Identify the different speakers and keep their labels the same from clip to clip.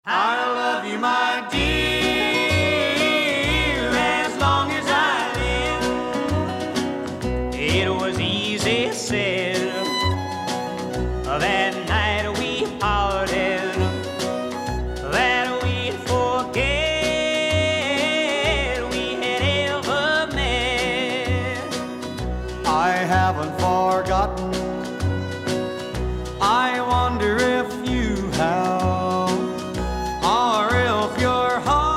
Speaker 1: I love you, my dear, as long as I live. It was easy said that night we parted, that we'd forget we had ever met.
Speaker 2: I haven't forgotten. I wonder if you have, or if your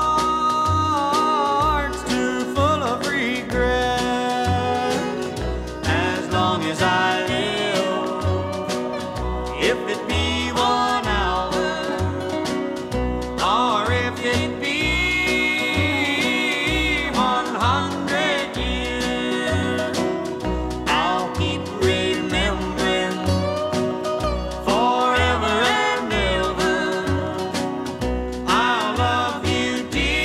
Speaker 2: heart's too full of regret.
Speaker 1: As long as I live, if it be 1 hour, or if it be 100 years, I'll keep remembering forever and ever. I'll love you,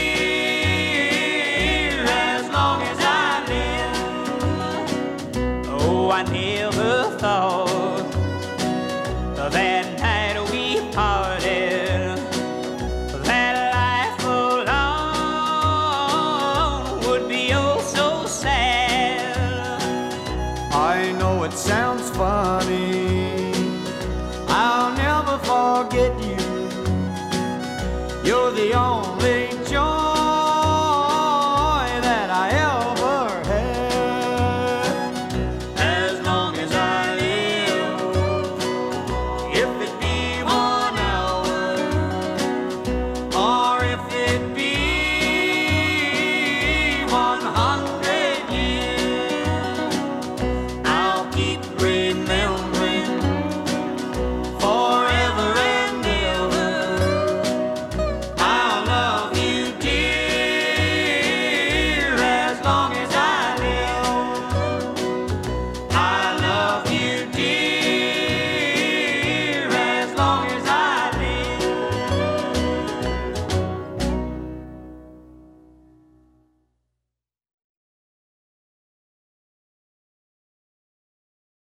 Speaker 1: dear, as long as I live. Oh, I never thought that night we parted, that life alone would be oh so sad.
Speaker 2: I know it sounds funny, I'll never forget you. You're the only